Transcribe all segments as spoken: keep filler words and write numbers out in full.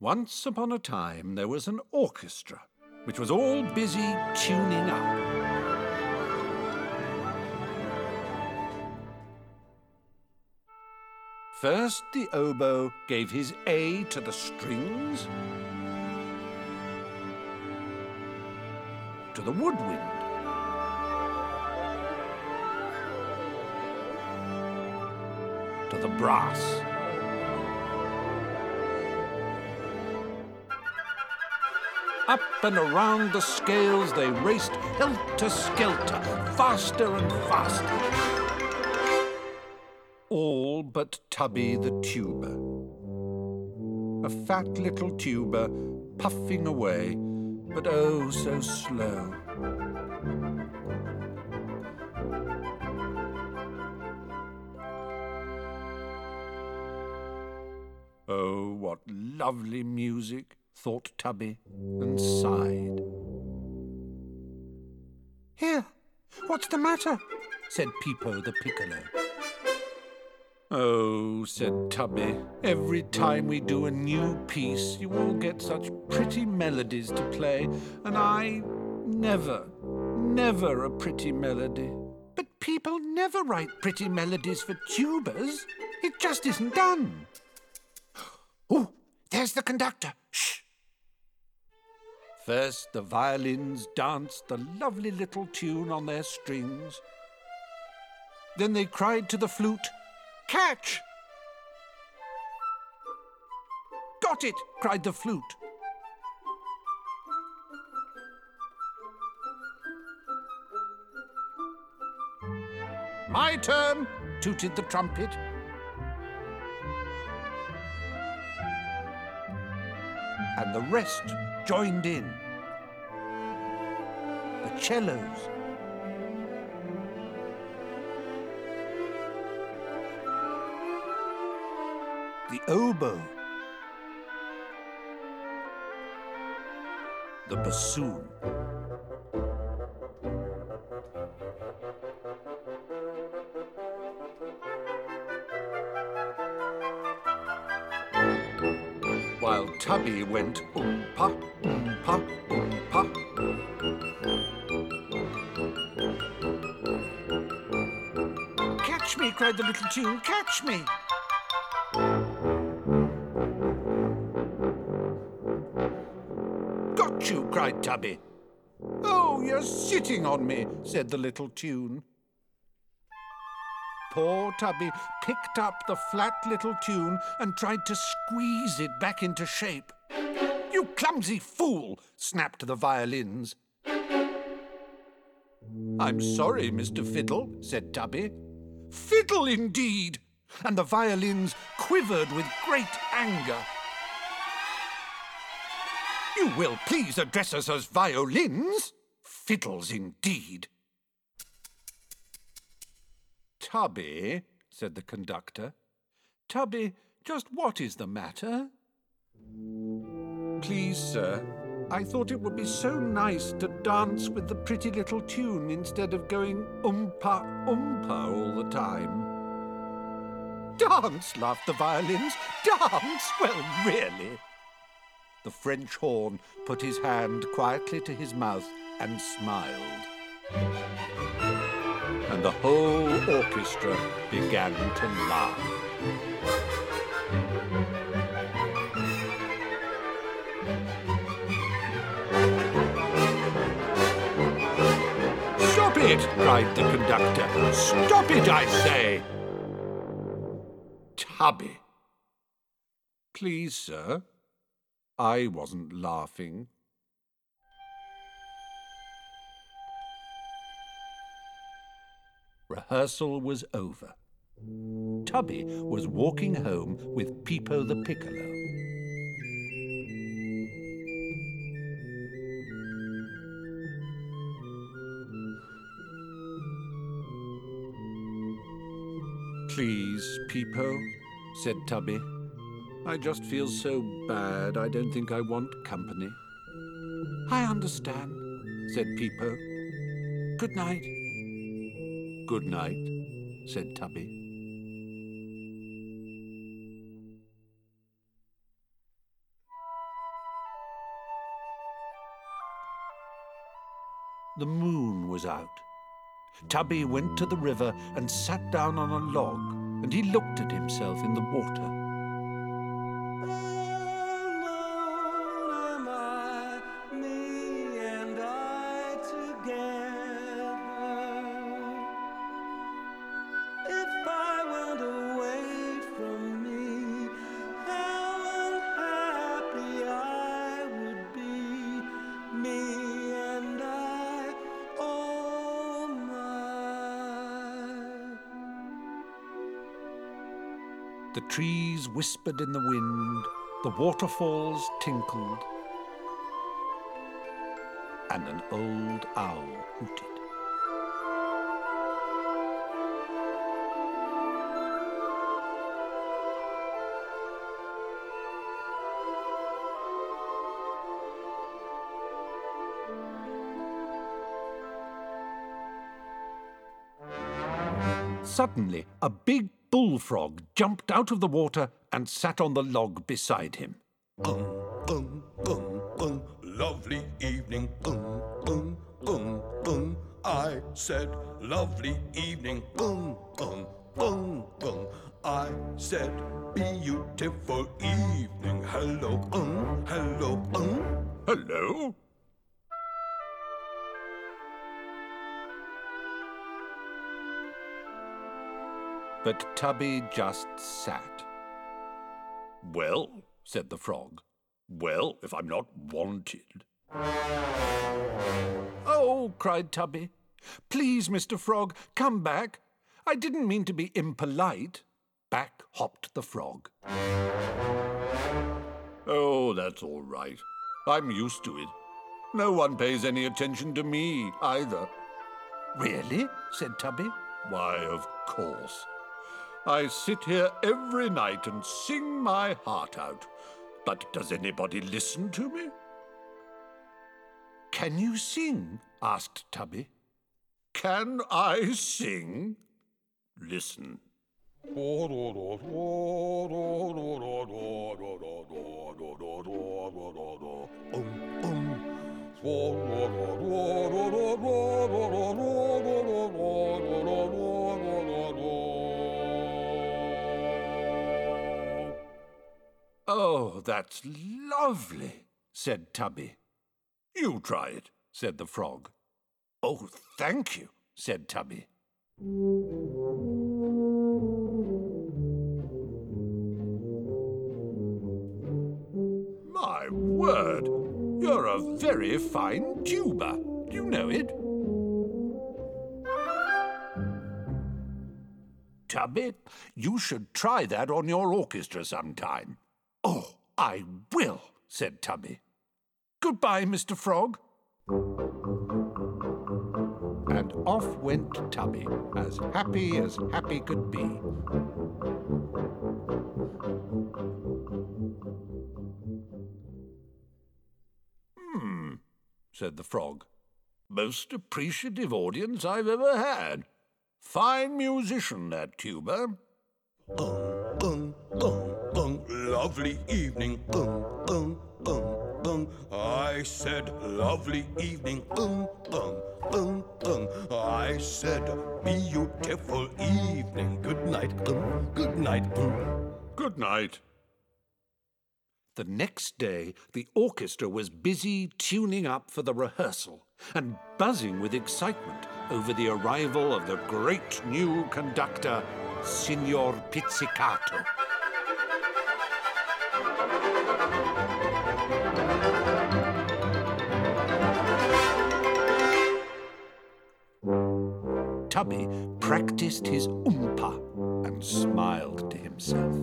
Once upon a time there was an orchestra which was all busy tuning up. First the oboe gave his A to the strings, to the woodwind, to the brass. Up and around the scales they raced helter-skelter, faster and faster. All but Tubby the tuba. A fat little tuba, puffing away, but oh so slow. Oh, what lovely music, thought Tubby, and sighed. Here, what's the matter? Said Peepo the piccolo. Oh, said Tubby, every time we do a new piece, you all get such pretty melodies to play, and I never, never a pretty melody. But people never write pretty melodies for tubas. It just isn't done. Oh, there's the conductor. Shh. First, the violins danced the lovely little tune on their strings. Then they cried to the flute, "Catch!" "Got it!" cried the flute. "My turn!" tooted the trumpet. And the rest joined in. The cellos, the oboe, the bassoon. While Tubby went oom-pa, oom-pa, oom-pa. "Catch me!" cried the little tune. "Catch me!" "Got you!" cried Tubby. "Oh, you're sitting on me," said the little tune. Poor Tubby picked up the flat little tune and tried to squeeze it back into shape. "You clumsy fool!" snapped the violins. "I'm sorry, Mister Fiddle," said Tubby. "Fiddle, indeed!" And the violins quivered with great anger. "You will please address us as violins? Fiddles, indeed!" "Tubby," said the conductor. "Tubby, just what is the matter?" "Please, sir, I thought it would be so nice to dance with the pretty little tune instead of going oompa oompa all the time." "Dance!" laughed the violins. "Dance! Well, really!" The French horn put his hand quietly to his mouth and smiled. And the whole orchestra began to laugh. "Stop it!" cried the conductor. "Stop it, I say!" "Tubby." "Please, sir, I wasn't laughing." Rehearsal was over. Tubby was walking home with Peepo the piccolo. "Please, Peepo," said Tubby. "I just feel so bad, I don't think I want company." "I understand," said Peepo. "Good night." "Good night," said Tubby. The moon was out. Tubby went to the river and sat down on a log, and he looked at himself in the water. Alone am I, me and I together. If I went away from me, how unhappy I would be, me and I, oh my. The trees whispered in the wind, the waterfalls tinkled, and an old owl hooted. Suddenly, a big bullfrog jumped out of the water and sat on the log beside him. Um, um, um, um, lovely evening, um, um, um, um. I said, lovely evening, um, um, um, um. I said, beautiful evening, hello, um, hello, um. Hello? But Tubby just sat. Well, said the frog. Well, if I'm not wanted. Oh, cried Tubby. Please, Mister Frog, come back. I didn't mean to be impolite. Back hopped the frog. Oh, that's all right. I'm used to it. No one pays any attention to me, either. Really? Said Tubby. Why, of course. I sit here every night and sing my heart out. But does anybody listen to me? Can you sing? Asked Tubby. Can I sing? Listen. Oh, that's lovely, said Tubby. You try it, said the frog. Oh, thank you, said Tubby. My word, you're a very fine tuba. Do you know it? Tubby, you should try that on your orchestra sometime. Oh, I will, said Tubby. Goodbye, Mister Frog. And off went Tubby, as happy as happy could be. Hmm, said the frog. Most appreciative audience I've ever had. Fine musician, that tuba. Um, um, um, um, lovely evening, um, um, um, um. I said, lovely evening, um, um, um, um. I said, beautiful evening, good night, um, good night, um. Good night. The next day, the orchestra was busy tuning up for the rehearsal and buzzing with excitement over the arrival of the great new conductor, Signor Pizzicato. Tubby practiced his oompa and smiled to himself.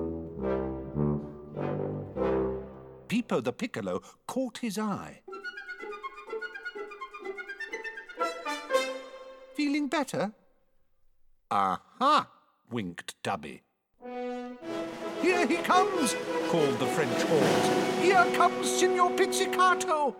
Peepo the Piccolo caught his eye. Feeling better? Aha! Winked Tubby. Here he comes, called the French horns. Here comes Signor Pizzicato.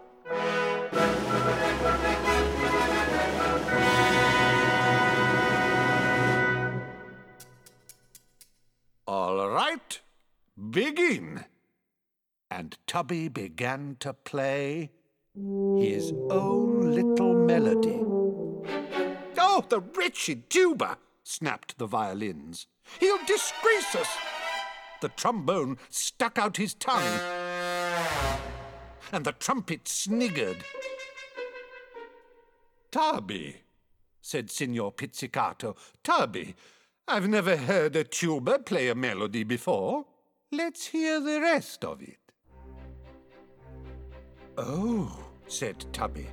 All right, begin. And Tubby began to play his own little melody. "Oh, the wretched tuba!" snapped the violins. "He'll disgrace us!" The trombone stuck out his tongue, and the trumpet sniggered. "Tubby," said Signor Pizzicato. "Tubby, I've never heard a tuba play a melody before. Let's hear the rest of it." "Oh," said Tubby.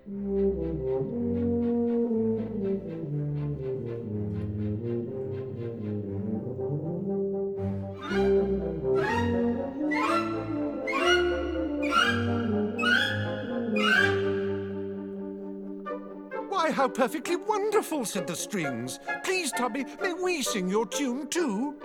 "Why, how perfectly wonderful," said the strings. "Please, Tubby, may we sing your tune too?"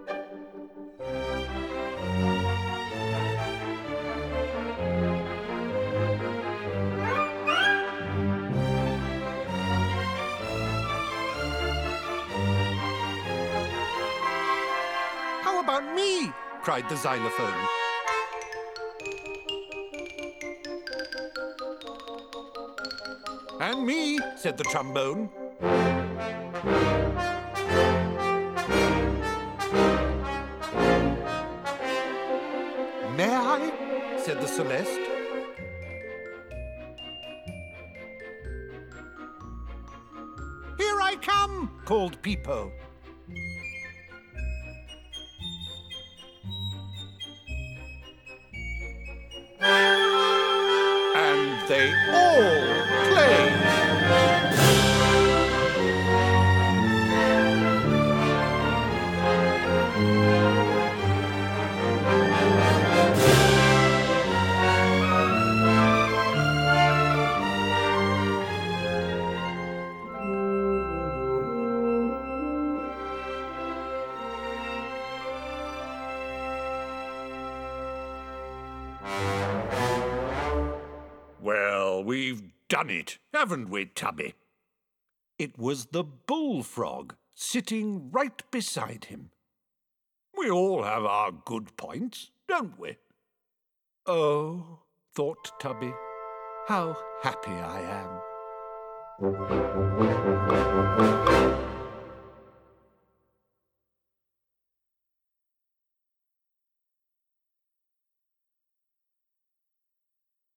"How about me?" cried the xylophone. "And me," said the trombone. "May I?" said the celeste. "Here I come," called Peepo. And they all played. Well, we've done it, haven't we, Tubby? It was the bullfrog sitting right beside him. We all have our good points, don't we? Oh, thought Tubby, how happy I am.